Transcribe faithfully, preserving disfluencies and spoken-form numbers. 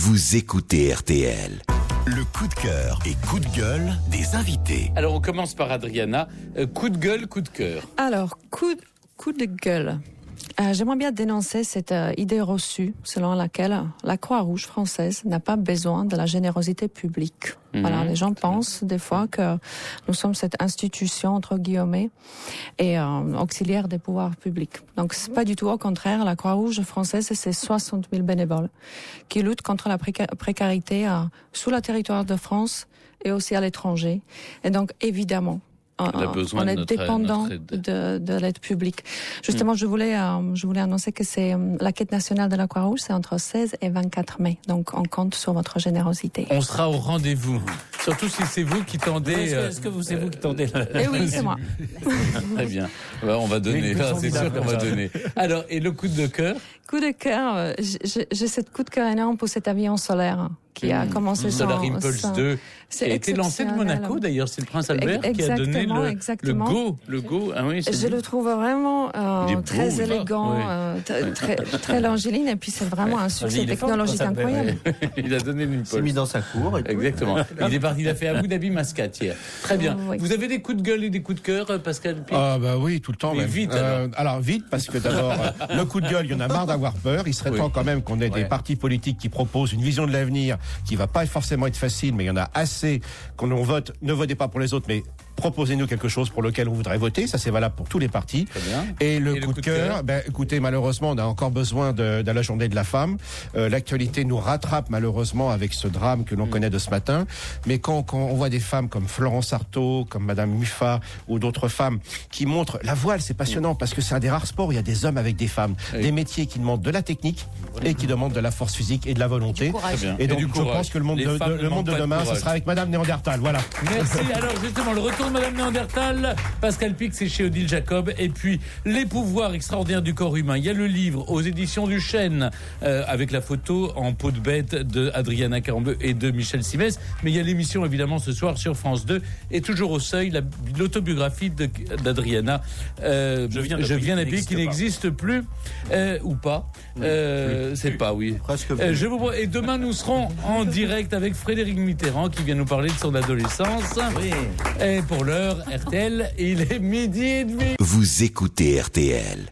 Vous écoutez R T L. Le coup de cœur et coup de gueule des invités. Alors on commence par Adriana. Euh, coup de gueule, coup de cœur. Alors, coup, coup de gueule. Euh, j'aimerais bien dénoncer cette euh, idée reçue selon laquelle la Croix-Rouge française n'a pas besoin de la générosité publique. Mmh. Voilà, les gens pensent des fois que nous sommes cette institution, entre guillemets, et euh, auxiliaire des pouvoirs publics. Donc c'est pas du tout au contraire. La Croix-Rouge française, c'est soixante mille bénévoles qui luttent contre la préca- précarité euh, sous le territoire de France et aussi à l'étranger. Et donc évidemment, On, a besoin on est de notre, dépendant notre de, de l'aide publique. Justement, mmh. je voulais, euh, je voulais annoncer que c'est euh, la quête nationale de la Croix-Rouge, c'est entre seize et vingt-quatre mai. Donc, on compte sur votre générosité. On sera au rendez-vous. Surtout si c'est vous qui tendez. Oui, est-ce que, est-ce que vous, c'est euh, vous qui tendez là Eh oui, c'est moi. Très bien. Ben, on va donner. Là, c'est sûr qu'on va donner. Alors, et le coup de cœur? Coup de cœur, j'ai, j'ai cette coup de cœur énorme pour cet avion solaire qui a mmh. commencé son... Solar Impulse son, deux, qui a été lancé de Monaco d'ailleurs, c'est le prince Albert qui a donné le, exactement. le go. Le go. Ah oui, je beau. le trouve vraiment euh, très beau, élégant, oui. euh, t- très, très longiligne, et puis c'est vraiment un succès technologique incroyable. Il a donné une Il s'est mis dans sa cour. Et exactement. Il est parti, il a fait Abu Dhabi Mascat hier. Très bien. Oui. Vous avez des coups de gueule et des coups de cœur, Pascal Pic? Ah bah oui, tout le temps. Mais même. vite alors. Euh, alors vite, parce que d'abord, euh, le coup de gueule, il y en a marre d'avoir peur. Il serait oui. temps quand même qu'on ait ouais. des partis politiques qui proposent une vision de l'avenir qui va pas forcément être facile, mais il y en a assez qu'on on vote. Ne votez pas pour les autres, mais proposez-nous quelque chose pour lequel on voudrait voter. Ça, c'est valable pour tous les partis. Très bien. Et le, et coup, le coup de cœur, ben, écoutez, malheureusement, on a encore besoin de, de la journée de la femme. Euh, l'actualité nous rattrape, malheureusement, avec ce drame que l'on mmh. connaît de ce matin. Mais quand, quand on voit des femmes comme Florence Artaud, comme Madame Muffat, ou d'autres femmes qui montrent la voile, c'est passionnant, mmh. parce que c'est un des rares sports où il y a des hommes avec des femmes. Oui. Des métiers qui demandent de la technique et qui demandent de la force physique et de la volonté. Et, et donc, et je pense que le monde, de, de, le monde de demain, ce sera avec Madame Néandertal. Voilà. Merci. Alors, justement, le retour de Madame Néandertal, Pascal Pic, c'est chez Odile Jacob. Et puis, les pouvoirs extraordinaires du corps humain. Il y a le livre aux éditions du Chêne, euh, avec la photo en peau de bête de Adriana Carambeu et de Michel Simès. Mais il y a l'émission, évidemment, ce soir sur France deux. Et toujours au seuil, la, l'autobiographie de, d'Adriana. Euh, je viens je viens d'appeler qui n'existe plus, euh, ou pas. Euh, c'est pas, oui. Presque euh, je vous... Et demain, nous serons en direct avec Frédéric Mitterrand qui vient nous parler de son adolescence. Oui. Et pour l'heure, R T L, il est midi et demi. Vous écoutez R T L.